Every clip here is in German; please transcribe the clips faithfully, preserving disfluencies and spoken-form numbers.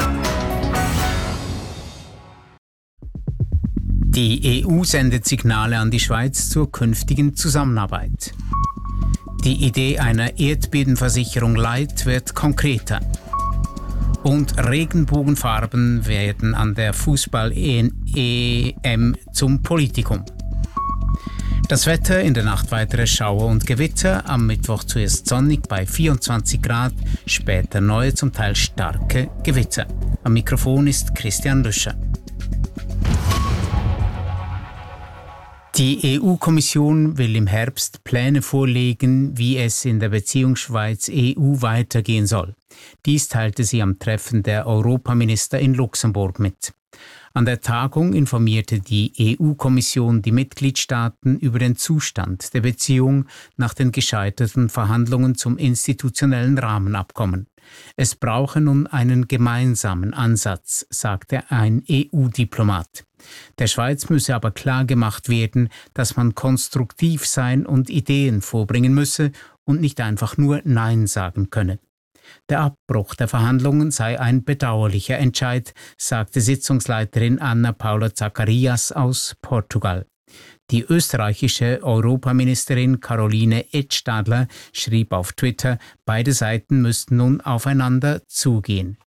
Die E U sendet Signale an die Schweiz zur künftigen Zusammenarbeit. Die Idee einer Erdbebenversicherung Light wird konkreter. Und Regenbogenfarben werden an der Fußball-E M zum Politikum. Das Wetter, in der Nacht weitere Schauer und Gewitter, am Mittwoch zuerst sonnig bei vierundzwanzig Grad, später neue, zum Teil starke Gewitter. Am Mikrofon ist Christian Lüscher. Die E U-Kommission will im Herbst Pläne vorlegen, wie es in der Beziehung Schweiz-E U weitergehen soll. Dies teilte sie am Treffen der Europaminister in Luxemburg mit. An der Tagung informierte die E U-Kommission die Mitgliedstaaten über den Zustand der Beziehung nach den gescheiterten Verhandlungen zum institutionellen Rahmenabkommen. Es brauche nun einen gemeinsamen Ansatz, sagte ein E U-Diplomat. Der Schweiz müsse aber klar gemacht werden, dass man konstruktiv sein und Ideen vorbringen müsse und nicht einfach nur Nein sagen könne. Der Abbruch der Verhandlungen sei ein bedauerlicher Entscheid, sagte Sitzungsleiterin Ana Paula Zacarias aus Portugal. Die österreichische Europaministerin Caroline Edstadler schrieb auf Twitter, beide Seiten müssten nun aufeinander zugehen.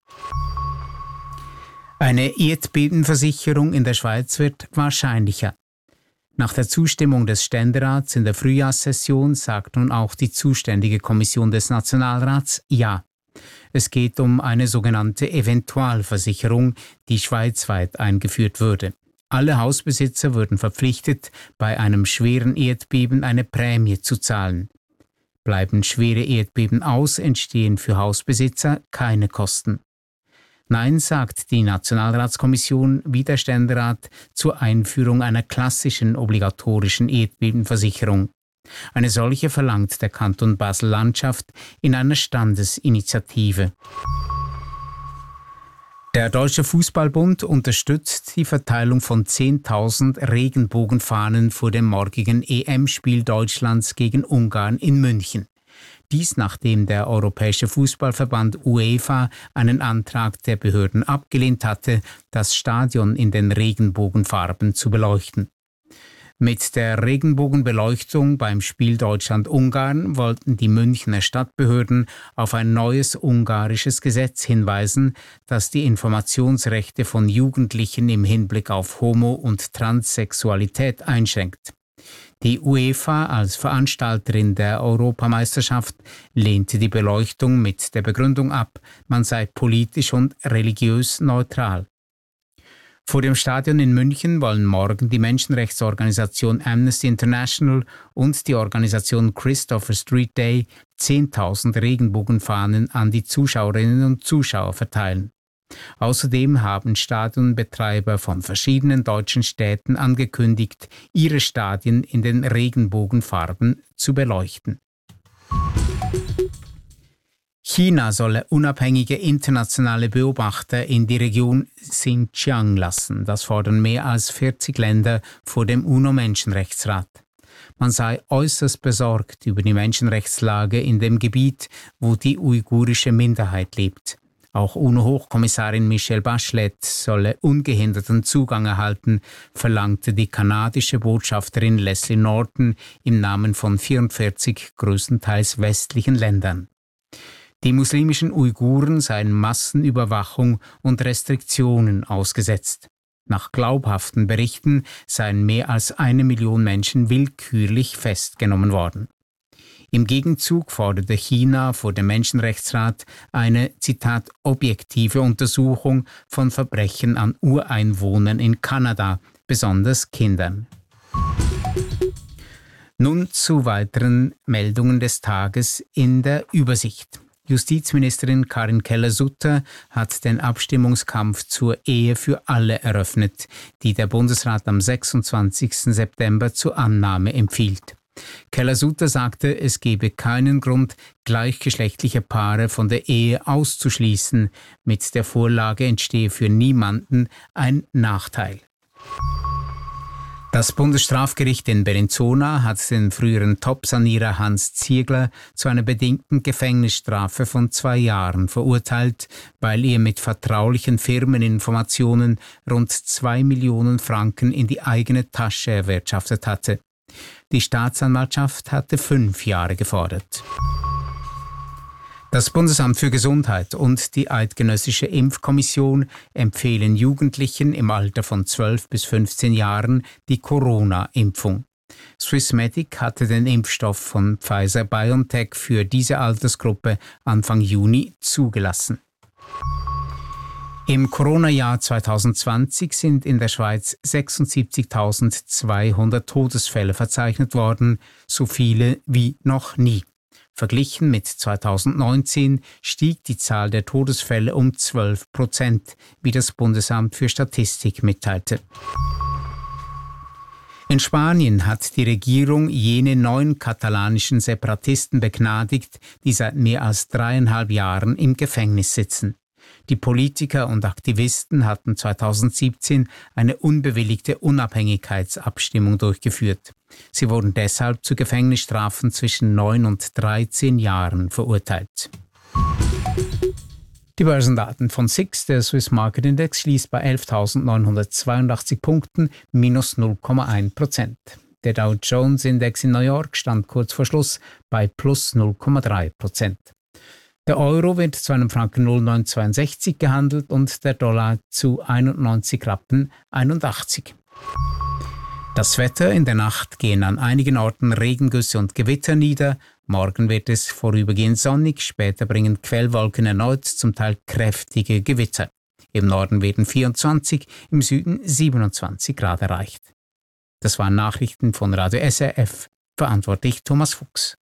Eine Erdbebenversicherung in der Schweiz wird wahrscheinlicher. Nach der Zustimmung des Ständerats in der Frühjahrssession sagt nun auch die zuständige Kommission des Nationalrats Ja. Es geht um eine sogenannte Eventualversicherung, die schweizweit eingeführt würde. Alle Hausbesitzer würden verpflichtet, bei einem schweren Erdbeben eine Prämie zu zahlen. Bleiben schwere Erdbeben aus, entstehen für Hausbesitzer keine Kosten. Nein, sagt die Nationalratskommission wie der Ständerat zur Einführung einer klassischen obligatorischen Erdbebenversicherung. Eine solche verlangt der Kanton Basel-Landschaft in einer Standesinitiative. Der Deutsche Fußballbund unterstützt die Verteilung von zehntausend Regenbogenfahnen vor dem morgigen E M-Spiel Deutschlands gegen Ungarn in München. Dies nachdem der Europäische Fußballverband UEFA einen Antrag der Behörden abgelehnt hatte, das Stadion in den Regenbogenfarben zu beleuchten. Mit der Regenbogenbeleuchtung beim Spiel Deutschland-Ungarn wollten die Münchner Stadtbehörden auf ein neues ungarisches Gesetz hinweisen, das die Informationsrechte von Jugendlichen im Hinblick auf Homo- und Transsexualität einschränkt. Die UEFA als Veranstalterin der Europameisterschaft lehnte die Beleuchtung mit der Begründung ab, man sei politisch und religiös neutral. Vor dem Stadion in München wollen morgen die Menschenrechtsorganisation Amnesty International und die Organisation Christopher Street Day zehntausend Regenbogenfahnen an die Zuschauerinnen und Zuschauer verteilen. Außerdem haben Stadionbetreiber von verschiedenen deutschen Städten angekündigt, ihre Stadien in den Regenbogenfarben zu beleuchten. China solle unabhängige internationale Beobachter in die Region Xinjiang lassen. Das fordern mehr als vierzig Länder vor dem UNO-Menschenrechtsrat. Man sei äußerst besorgt über die Menschenrechtslage in dem Gebiet, wo die uigurische Minderheit lebt. Auch UNO-Hochkommissarin Michelle Bachelet solle ungehinderten Zugang erhalten, verlangte die kanadische Botschafterin Leslie Norton im Namen von vierundvierzig größtenteils westlichen Ländern. Die muslimischen Uiguren seien Massenüberwachung und Restriktionen ausgesetzt. Nach glaubhaften Berichten seien mehr als eine Million Menschen willkürlich festgenommen worden. Im Gegenzug forderte China vor dem Menschenrechtsrat eine, Zitat, objektive Untersuchung von Verbrechen an Ureinwohnern in Kanada, besonders Kindern. Nun zu weiteren Meldungen des Tages in der Übersicht. Justizministerin Karin Keller-Sutter hat den Abstimmungskampf zur Ehe für alle eröffnet, die der Bundesrat am sechsundzwanzigsten September zur Annahme empfiehlt. Keller-Sutter sagte, es gebe keinen Grund, gleichgeschlechtliche Paare von der Ehe auszuschließen. Mit der Vorlage entstehe für niemanden ein Nachteil. Das Bundesstrafgericht in Bellinzona hat den früheren Top-Sanierer Hans Ziegler zu einer bedingten Gefängnisstrafe von zwei Jahren verurteilt, weil er mit vertraulichen Firmeninformationen rund zwei Millionen Franken in die eigene Tasche erwirtschaftet hatte. Die Staatsanwaltschaft hatte fünf Jahre gefordert. Das Bundesamt für Gesundheit und die Eidgenössische Impfkommission empfehlen Jugendlichen im Alter von zwölf bis fünfzehn Jahren die Corona-Impfung. Swissmedic hatte den Impfstoff von Pfizer-BioNTech für diese Altersgruppe Anfang Juni zugelassen. Im Corona-Jahr zwanzig zwanzig sind in der Schweiz sechsundsiebzigtausendzweihundert Todesfälle verzeichnet worden, so viele wie noch nie. Verglichen mit zweitausendneunzehn stieg die Zahl der Todesfälle um zwölf Prozent, wie das Bundesamt für Statistik mitteilte. In Spanien hat die Regierung jene neun katalanischen Separatisten begnadigt, die seit mehr als dreieinhalb Jahren im Gefängnis sitzen. Die Politiker und Aktivisten hatten zweitausendsiebzehn eine unbewilligte Unabhängigkeitsabstimmung durchgeführt. Sie wurden deshalb zu Gefängnisstrafen zwischen neun und dreizehn Jahren verurteilt. Die Börsendaten von S I X, der Swiss Market Index, schließt bei elftausendneunhundertzweiundachtzig Punkten, minus null Komma eins Prozent. Der Dow Jones Index in New York stand kurz vor Schluss bei plus null Komma drei Prozent. Der Euro wird zu einem Franken null Komma neunhundertzweiundsechzig gehandelt und der Dollar zu einundneunzig Rappen einundachtzig. Das Wetter: in der Nacht gehen an einigen Orten Regengüsse und Gewitter nieder. Morgen wird es vorübergehend sonnig, später bringen Quellwolken erneut zum Teil kräftige Gewitter. Im Norden werden vierundzwanzig, im Süden siebenundzwanzig Grad erreicht. Das waren Nachrichten von Radio S R F, verantwortlich Thomas Fuchs.